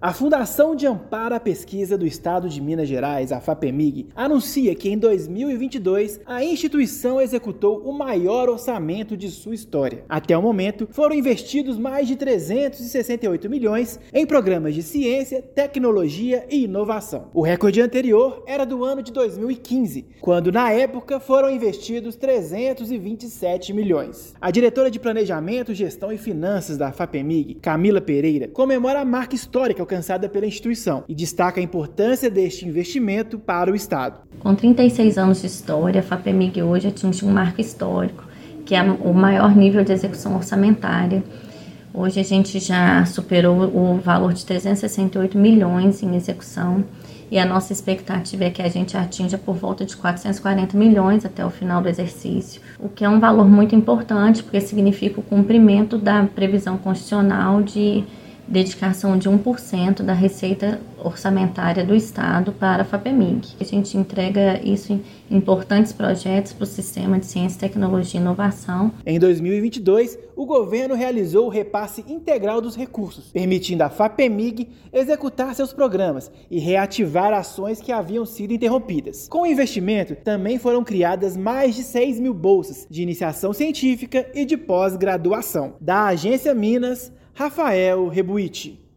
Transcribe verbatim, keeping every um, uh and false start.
A Fundação de Amparo à Pesquisa do Estado de Minas Gerais, a FAPEMIG, anuncia que em dois mil e vinte e dois a instituição executou o maior orçamento de sua história. Até o momento, foram investidos mais de trezentos e sessenta e oito milhões em programas de ciência, tecnologia e inovação. O recorde anterior era do ano de dois mil e quinze, quando na época foram investidos trezentos e vinte e sete milhões. A diretora de Planejamento, Gestão e Finanças da FAPEMIG, Camila Pereira, comemora a marca histórica alcançada pela instituição e destaca a importância deste investimento para o Estado. Com trinta e seis anos de história, a FAPEMIG hoje atinge um marco histórico, que é o maior nível de execução orçamentária. Hoje a gente já superou o valor de trezentos e sessenta e oito milhões em execução e a nossa expectativa é que a gente atinja por volta de quatrocentos e quarenta milhões até o final do exercício, o que é um valor muito importante porque significa o cumprimento da previsão constitucional de dedicação de um por cento da receita orçamentária do Estado para a FAPEMIG. A gente entrega isso em importantes projetos para o sistema de ciência, tecnologia e inovação. Em dois mil e vinte e dois, o governo realizou o repasse integral dos recursos, permitindo à FAPEMIG executar seus programas e reativar ações que haviam sido interrompidas. Com o investimento, também foram criadas mais de seis mil bolsas de iniciação científica e de pós-graduação. Da Agência Minas, Rafael Rebuiti.